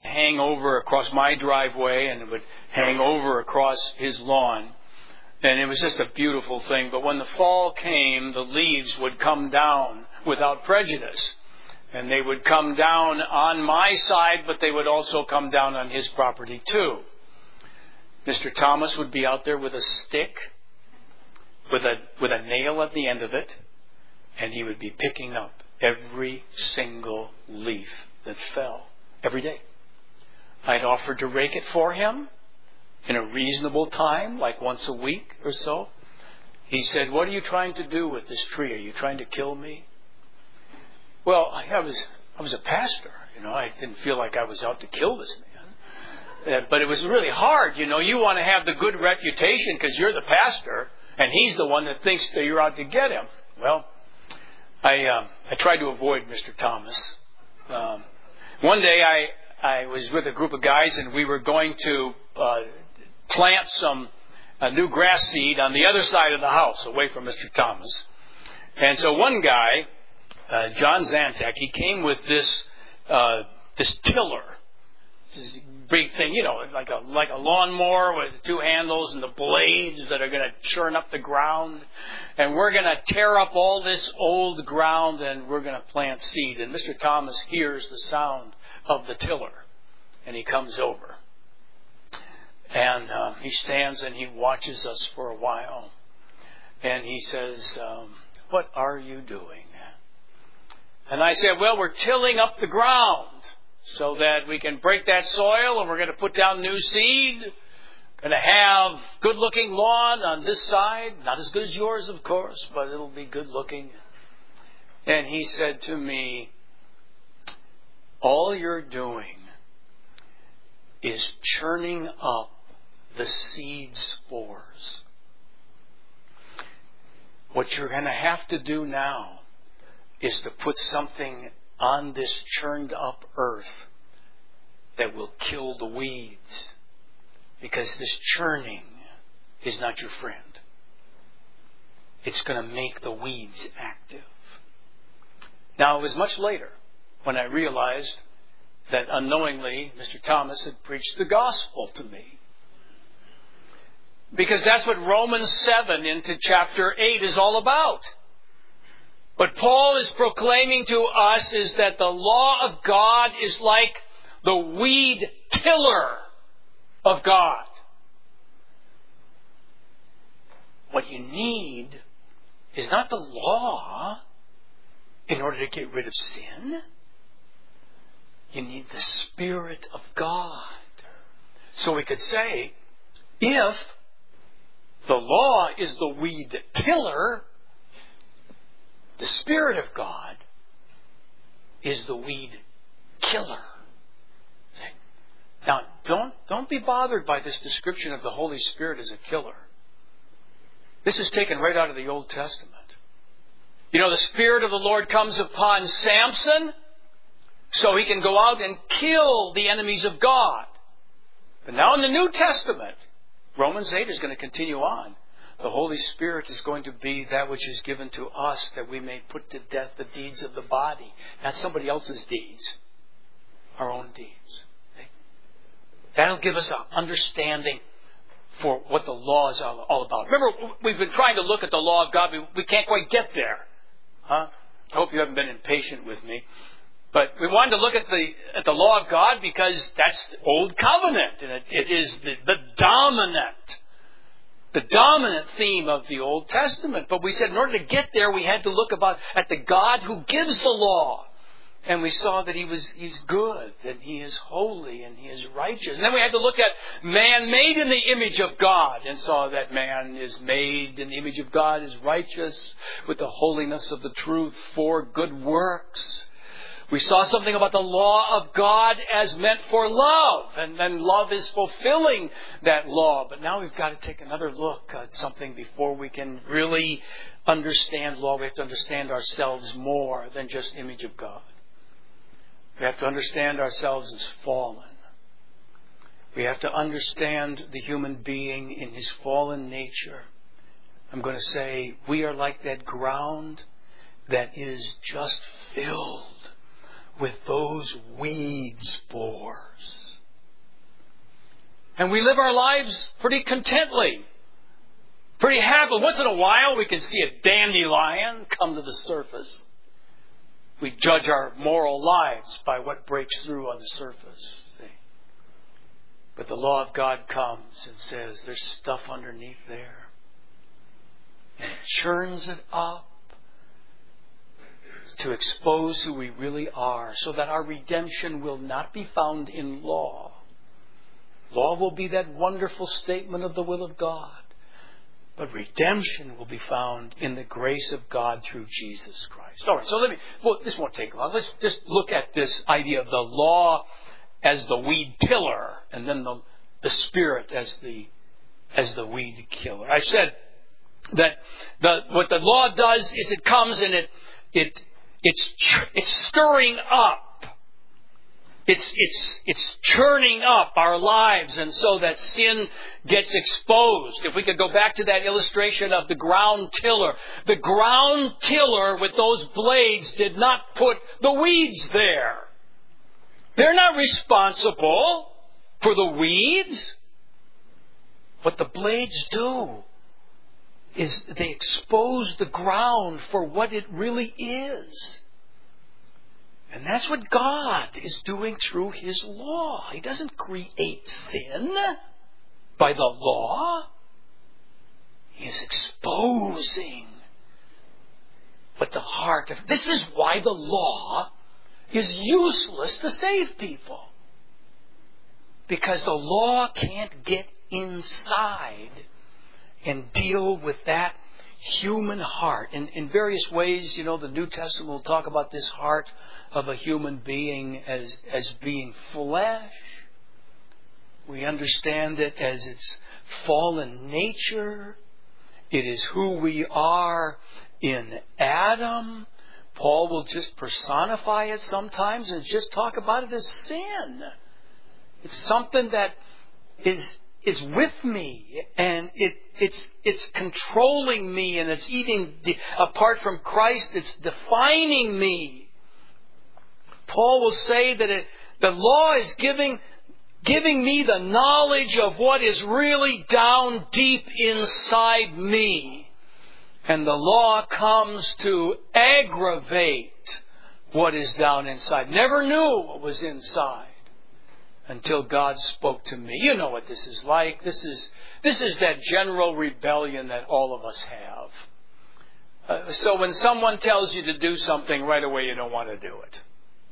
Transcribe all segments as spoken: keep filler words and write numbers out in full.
hang over across my driveway, and it would hang over across his lawn. And it was just a beautiful thing. But when the fall came, the leaves would come down without prejudice. And they would come down on my side, but they would also come down on his property too. Mister Thomas would be out there with a stick, with a with a nail at the end of it, and he would be picking up every single leaf that fell every day. I'd offered to rake it for him in a reasonable time, like once a week or so. He said, "What are you trying to do with this tree? Are you trying to kill me?" Well, I was I was a pastor, you know. I didn't feel like I was out to kill this man. Uh, but it was really hard, you know. You want to have the good reputation because you're the pastor, and he's the one that thinks that you're out to get him. Well, I uh, I tried to avoid Mister Thomas. Um, one day I I was with a group of guys, and we were going to uh, plant some uh, new grass seed on the other side of the house, away from Mister Thomas. And so one guy, uh, John Zantek, he came with this uh, this tiller, this big thing, you know, like a like a lawnmower with two handles and the blades that are going to churn up the ground. And we're going to tear up all this old ground, and we're going to plant seed. And Mister Thomas hears the sound of the tiller, and he comes over. And uh, he stands and he watches us for a while. And he says, um, "What are you doing?" And I said, "Well, we're tilling up the ground so that we can break that soil, and we're going to put down new seed. Going to have good-looking lawn on this side. Not as good as yours, of course, but it'll be good-looking." And he said to me, "All you're doing is churning up the seed spores. What you're going to have to do now is to put something on this churned up earth that will kill the weeds, because this churning is not your friend. It's going to make the weeds active." Now, it was much later when I realized that unknowingly Mister Thomas had preached the gospel to me. Because that's what Romans seven into chapter eight is all about. What Paul is proclaiming to us is that the law of God is like the weed killer of God. What you need is not the law in order to get rid of sin. You need the Spirit of God. So we could say, if the law is the weed killer, the Spirit of God is the weed killer. Now, don't, don't be bothered by this description of the Holy Spirit as a killer. This is taken right out of the Old Testament. You know, the Spirit of the Lord comes upon Samson so he can go out and kill the enemies of God. But now in the New Testament, Romans eight is going to continue on. The Holy Spirit is going to be that which is given to us that we may put to death the deeds of the body. Not somebody else's deeds. Our own deeds. Okay? That'll give us an understanding for what the law is all about. Remember, we've been trying to look at the law of God. We, we can't quite get there. Huh? I hope you haven't been impatient with me. But we wanted to look at the at the law of God because that's Old Covenant. And it, it is the, the dominant, the dominant theme of the Old Testament. But we said in order to get there, we had to look about at the God who gives the law. And we saw that he was he's good, and he is holy, and he is righteous. And then we had to look at man made in the image of God, and saw that man is made in the image of God, is righteous with the holiness of the truth for good works. We saw something about the law of God as meant for love, and then love is fulfilling that law. But now we've got to take another look at something before we can really understand law. We have to understand ourselves more than just image of God. We have to understand ourselves as fallen. We have to understand the human being in his fallen nature. I'm going to say we are like that ground that is just filled with those weed spores. And we live our lives pretty contently, pretty happily. Once in a while we can see a dandelion come to the surface. We judge our moral lives by what breaks through on the surface. See? But the law of God comes and says there's stuff underneath there. And it churns it up to expose who we really are, so that our redemption will not be found in law. Law will be that wonderful statement of the will of God. But redemption will be found in the grace of God through Jesus Christ. All right, so let me, well, this won't take long. Let's just look at this idea of the law as the weed tiller, and then the, the Spirit as the, as the weed killer. I said that the, what the law does is it comes and it, it, it's, it's stirring up. It's, it's, it's churning up our lives, and so that sin gets exposed. If we could go back to that illustration of the ground tiller. The ground tiller with those blades did not put the weeds there. They're not responsible for the weeds. What the blades do is they expose the ground for what it really is. And that's what God is doing through His law. He doesn't create sin by the law. He is exposing what the heart of... This is why the law is useless to save people. Because the law can't get inside and deal with that human heart. In, in various ways, you know, the New Testament will talk about this heart of a human being as, as being flesh. We understand it as its fallen nature. It is who we are in Adam. Paul will just personify it sometimes and just talk about it as sin. It's something that is is with me, and it it's it's controlling me, and it's even de- apart from Christ, it's defining me. Paul will say that it, the law is giving giving me the knowledge of what is really down deep inside me, and the law comes to aggravate what is down inside. Never knew what was inside until God spoke to me. You know what this is like. This is this is that general rebellion that all of us have. Uh, so when someone tells you to do something, right away you don't want to do it.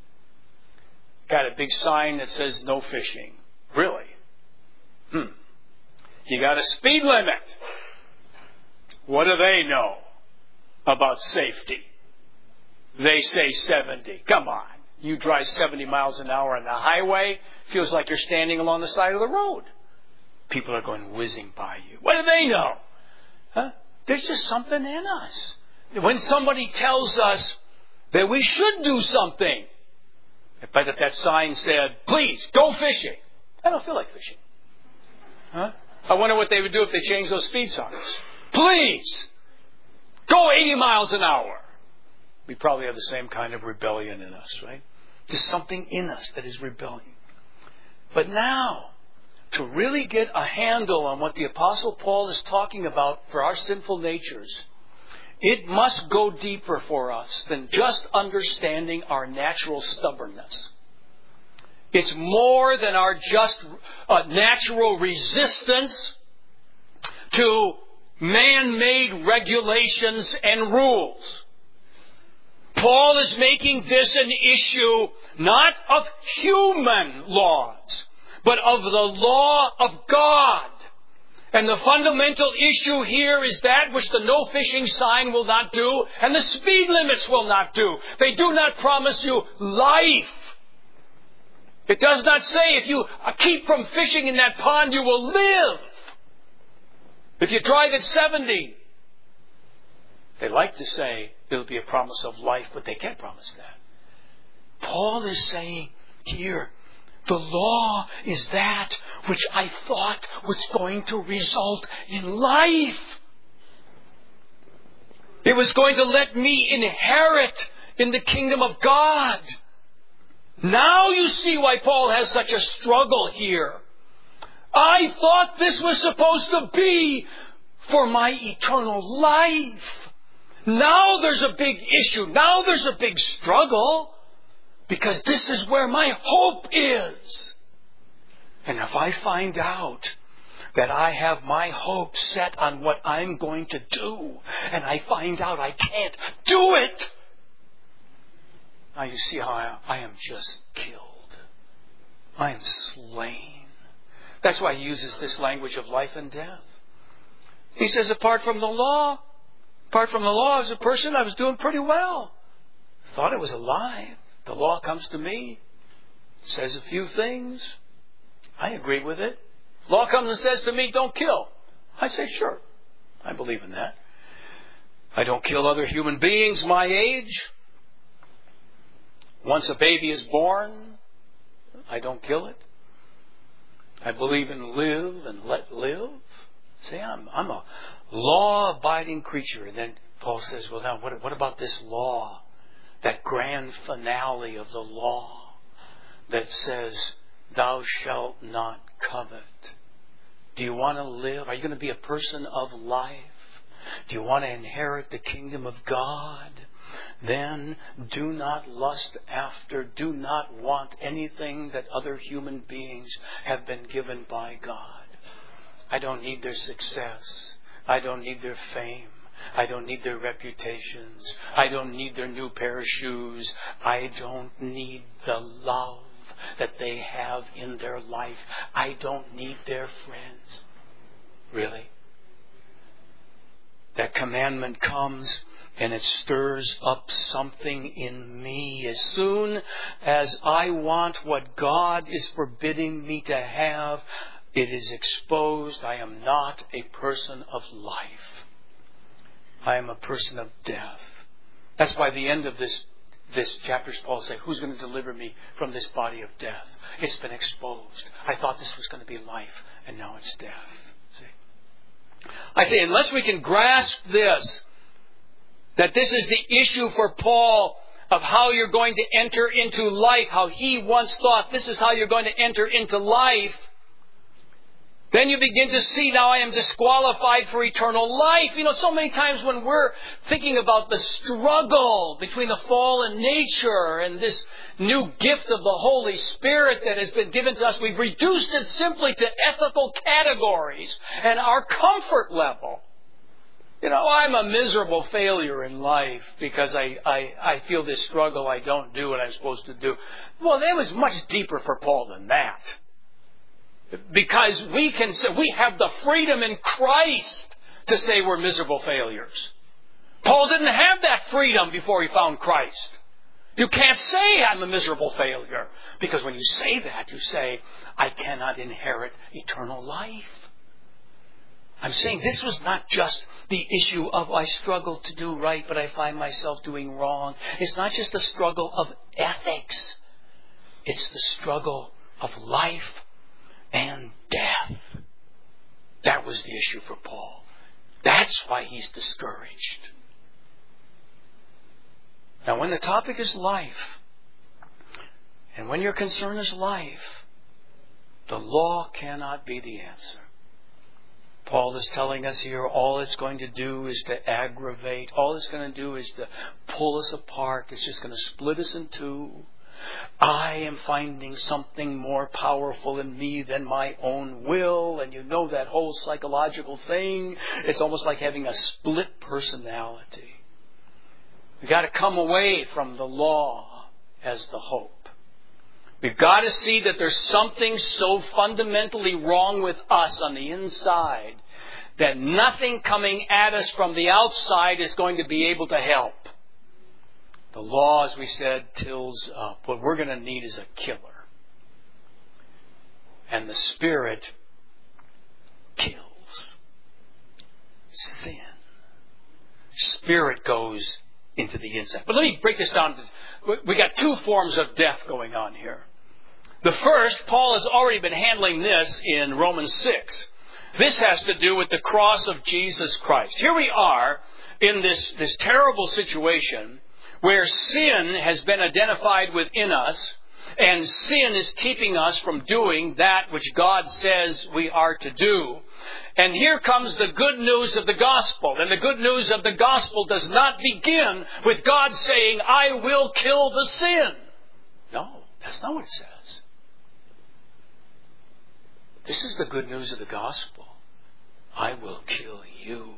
Got a big sign that says no fishing. Really? Hmm. You got a speed limit. What do they know about safety? They say seventy. Come on. You drive seventy miles an hour on the highway, feels like you're standing along the side of the road. People are going whizzing by you. What do they know? Huh? There's just something in us. When somebody tells us that we should do something, if that, that sign said, please, go fishing, I don't feel like fishing. Huh? I wonder what they would do if they changed those speed signs. Please, go eighty miles an hour. We probably have the same kind of rebellion in us, right? There's something in us that is rebellion. But now, to really get a handle on what the Apostle Paul is talking about for our sinful natures, it must go deeper for us than just understanding our natural stubbornness. It's more than our just uh, natural resistance to man-made regulations and rules. Paul is making this an issue not of human laws, but of the law of God. And the fundamental issue here is that which the no fishing sign will not do and the speed limits will not do. They do not promise you life. It does not say if you keep from fishing in that pond you will live. If you drive at seventy, they like to say it'll be a promise of life, but they can't promise that. Paul is saying here, the law is that which I thought was going to result in life. It was going to let me inherit in the kingdom of God. Now you see why Paul has such a struggle here I thought this was supposed to be for my eternal life. Now there's a big issue. Now there's a big struggle. Because this is where my hope is. And if I find out that I have my hope set on what I'm going to do, and I find out I can't do it, now you see how I, I am just killed. I am slain. That's why he uses this language of life and death. He says, apart from the law, apart from the law as a person, I was doing pretty well. Thought I was alive. The law comes to me, says a few things. I agree with it. Law comes and says to me, don't kill. I say, sure, I believe in that. I don't kill other human beings my age. Once a baby is born, I don't kill it. I believe in live and let live. See, I'm, I'm a law-abiding creature. And then Paul says, well, now, what, what about this law? That grand finale of the law that says, thou shalt not covet. Do you want to live? Are you going to be a person of life? Do you want to inherit the kingdom of God? Then do not lust after, do not want anything that other human beings have been given by God. I don't need their success. I don't need their fame. I don't need their reputations. I don't need their new pair of shoes. I don't need the love that they have in their life. I don't need their friends. Really? That commandment comes and it stirs up something in me. As soon as I want what God is forbidding me to have, it is exposed. I am not a person of life. I am a person of death. That's why the end of this this chapter, Paul says, who's going to deliver me from this body of death? It's been exposed. I thought this was going to be life, and now it's death. See? I say, unless we can grasp this, that this is the issue for Paul of how you're going to enter into life, how he once thought this is how you're going to enter into life, then you begin to see, now I am disqualified for eternal life. You know, so many times when we're thinking about the struggle between the fallen nature and this new gift of the Holy Spirit that has been given to us, we've reduced it simply to ethical categories and our comfort level. You know, I'm a miserable failure in life because I, I, I feel this struggle. I don't do what I'm supposed to do. Well, that was much deeper for Paul than that. Because we can say, we have the freedom in Christ to say we're miserable failures. Paul didn't have that freedom before he found Christ. You can't say I'm a miserable failure. Because when you say that, you say, I cannot inherit eternal life. I'm saying this was not just the issue of I struggle to do right, but I find myself doing wrong. It's not just a struggle of ethics. It's the struggle of life and death. That was the issue for Paul. That's why he's discouraged. Now, when the topic is life, and when your concern is life, the law cannot be the answer. Paul is telling us here all it's going to do is to aggravate. All it's going to do is to pull us apart. It's just going to split us in two. I am finding something more powerful in me than my own will. And you know that whole psychological thing. It's almost like having a split personality. We've got to come away from the law as the hope. We've got to see that there's something so fundamentally wrong with us on the inside that nothing coming at us from the outside is going to be able to help. The law, as we said, tills up. What we're going to need is a killer. And the Spirit kills. Sin. Spirit goes into the inside. But let me break this down. We got two forms of death going on here. The first, Paul has already been handling this in Romans six. This has to do with the cross of Jesus Christ. Here we are in this, this terrible situation where sin has been identified within us. And sin is keeping us from doing that which God says we are to do. And here comes the good news of the gospel. And the good news of the gospel does not begin with God saying, I will kill the sin. No, that's not what it says. This is the good news of the gospel. I will kill you.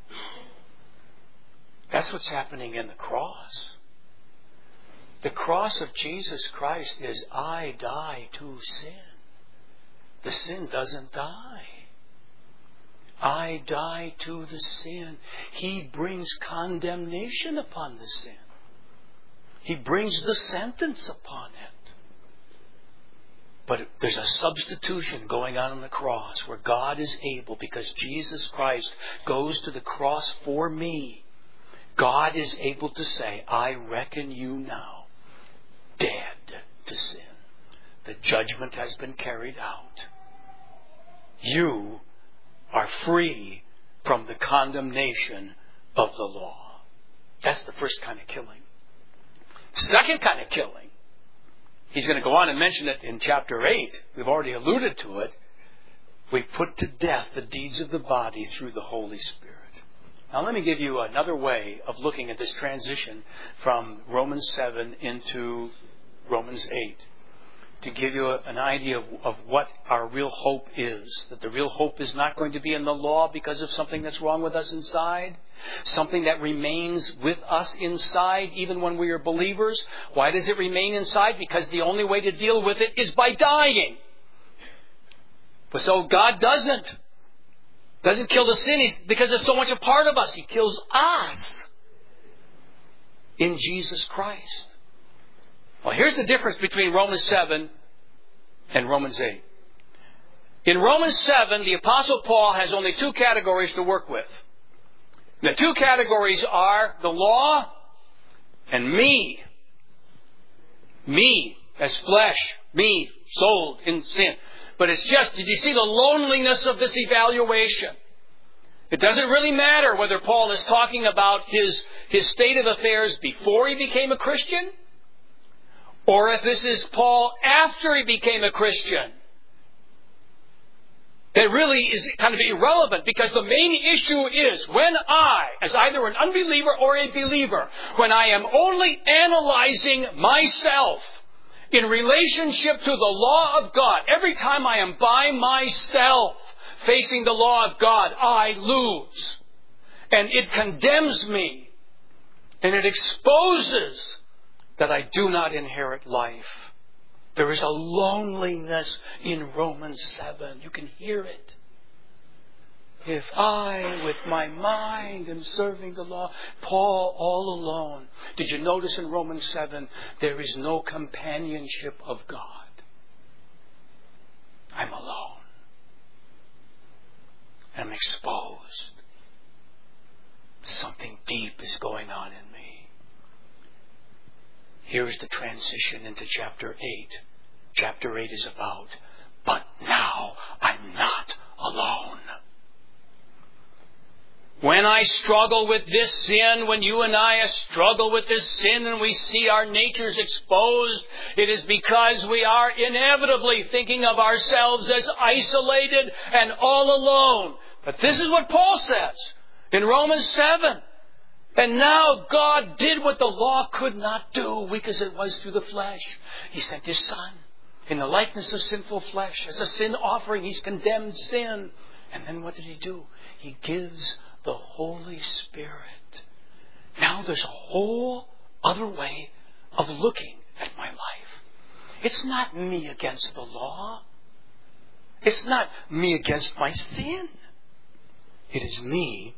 That's what's happening in the cross. The cross of Jesus Christ is I die to sin. The sin doesn't die. I die to the sin. He brings condemnation upon the sin. He brings the sentence upon it. But there's a substitution going on on the cross where God is able, because Jesus Christ goes to the cross for me, God is able to say, I reckon you now dead to sin. The judgment has been carried out. You are free from the condemnation of the law. That's the first kind of killing. Second kind of killing, he's going to go on and mention it in chapter eight. We've already alluded to it. We put to death the deeds of the body through the Holy Spirit. Now let me give you another way of looking at this transition from Romans seven into Romans eight, to give you a, an idea of, of what our real hope is. That the real hope is not going to be in the law because of something that's wrong with us inside. Something that remains with us inside even when we are believers. Why does it remain inside? Because the only way to deal with it is by dying. But so God doesn't. Doesn't kill the sin because it's so much a part of us. He kills us in Jesus Christ. Well, here's the difference between Romans seven and Romans eight. In Romans seven, the Apostle Paul has only two categories to work with. The two categories are the law and me. Me as flesh. Me sold in sin. But it's just, did you see the loneliness of this evaluation? It doesn't really matter whether Paul is talking about his, his state of affairs before he became a Christian, or if this is Paul after he became a Christian. It really is kind of irrelevant, because the main issue is when I, as either an unbeliever or a believer, when I am only analyzing myself in relationship to the law of God, every time I am by myself facing the law of God, I lose. And it condemns me. And it exposes that I do not inherit life. There is a loneliness in Romans seven. You can hear it. If I, with my mind, am serving the law, Paul all alone. Did you notice in Romans seven, there is no companionship of God. I'm alone. I'm exposed. Something deep is going on in me. Here's the transition into chapter eight. Chapter eight is about, but now I'm not alone. When I struggle with this sin, when you and I struggle with this sin and we see our natures exposed, it is because we are inevitably thinking of ourselves as isolated and all alone. But this is what Paul says in Romans seven. And now God did what the law could not do, weak as it was through the flesh. He sent His Son in the likeness of sinful flesh. As a sin offering, He's condemned sin. And then what did He do? He gives the Holy Spirit. Now there's a whole other way of looking at my life. It's not me against the law. It's not me against my sin. It is me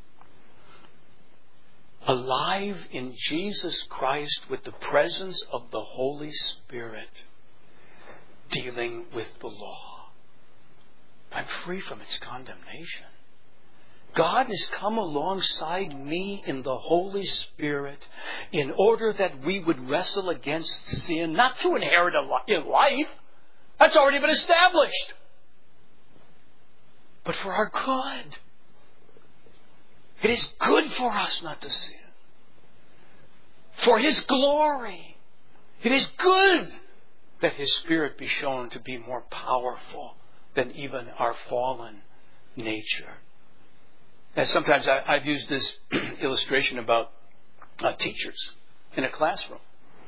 alive in Jesus Christ with the presence of the Holy Spirit dealing with the law. I'm free from its condemnation. God has come alongside me in the Holy Spirit in order that we would wrestle against sin, not to inherit a life. That's already been established. But for our good. It is good for us not to sin. For His glory. It is good. that His Spirit be shown to be more powerful than even our fallen nature. And sometimes I, I've used this illustration about uh, teachers in a classroom.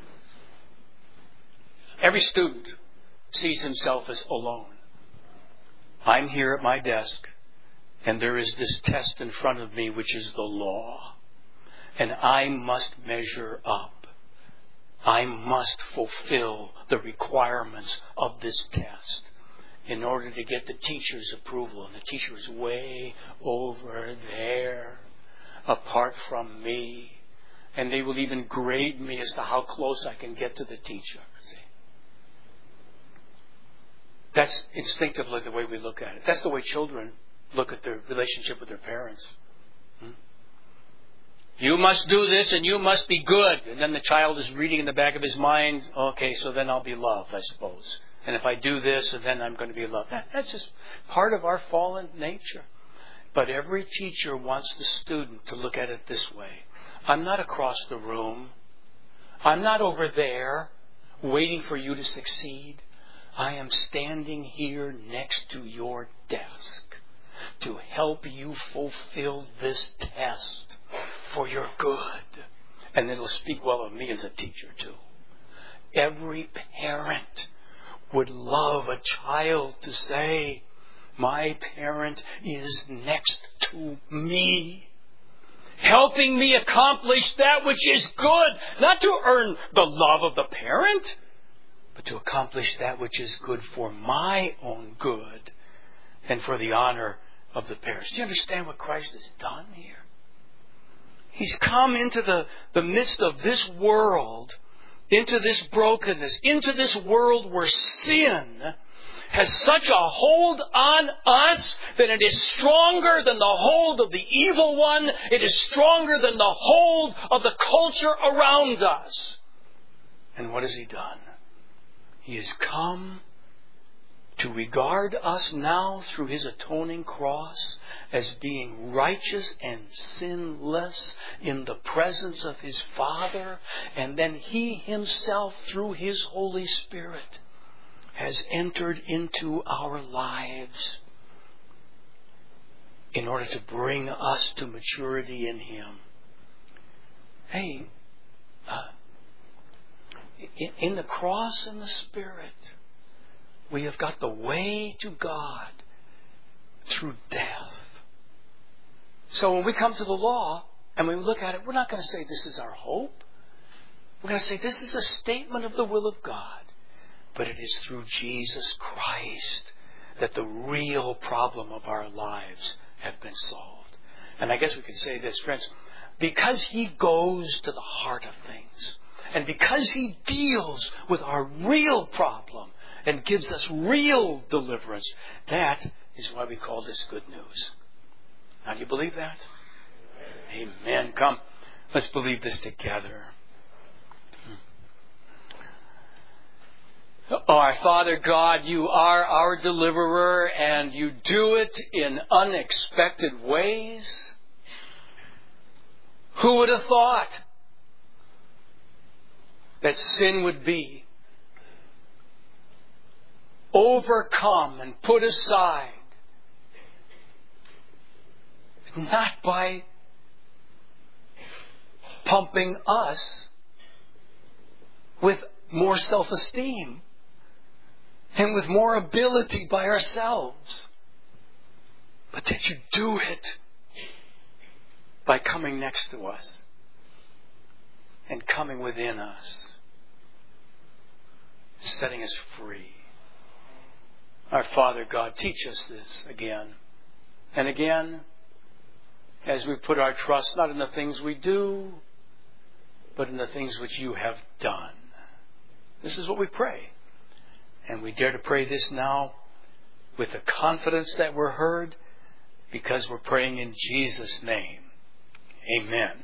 Every student sees himself as alone. I'm here at my desk, and there is this test in front of me, which is the law. And I must measure up. I must fulfill the requirements of this test in order to get the teacher's approval. And the teacher is way over there, apart from me. And they will even grade me as to how close I can get to the teacher. See? That's instinctively the way we look at it. That's the way children look at their relationship with their parents. Hmm? You must do this and you must be good. And then the child is reading in the back of his mind, okay, so then I'll be loved, I suppose. And if I do this, then I'm going to be loved. That, that's just part of our fallen nature. But every teacher wants the student to look at it this way. I'm not across the room. I'm not over there waiting for you to succeed. I am standing here next to your desk to help you fulfill this test for your good. And it'll speak well of me as a teacher too. Every parent would love a child to say, my parent is next to me, helping me accomplish that which is good, not to earn the love of the parent, but to accomplish that which is good for my own good and for the honor of the parents. Do you understand what Christ has done here? He's come into the, the midst of this world, into this brokenness, into this world where sin has such a hold on us that it is stronger than the hold of the evil one. It is stronger than the hold of the culture around us. And what has He done? He has come to regard us now through His atoning cross as being righteous and sinless in the presence of His Father. And then He Himself, through His Holy Spirit, has entered into our lives in order to bring us to maturity in Him. Hey, uh, in the cross and the Spirit, we have got the way to God through death. So when we come to the law and we look at it, we're not going to say this is our hope. We're going to say this is a statement of the will of God. But it is through Jesus Christ that the real problem of our lives have been solved. And I guess we could say this, friends, because He goes to the heart of things, and because He deals with our real problem and gives us real deliverance, that is why we call this good news. Now, do you believe that? Amen. Come, let's believe this together. Our Father God, You are our deliverer, and You do it in unexpected ways. Who would have thought that sin would be overcome and put aside, not by pumping us with more self-esteem and with more ability by ourselves, but that You do it by coming next to us and coming within us, setting us free. Our Father God, teach us this again and again as we put our trust not in the things we do, but in the things which You have done. This is what we pray. And we dare to pray this now with the confidence that we're heard, because we're praying in Jesus' name. Amen.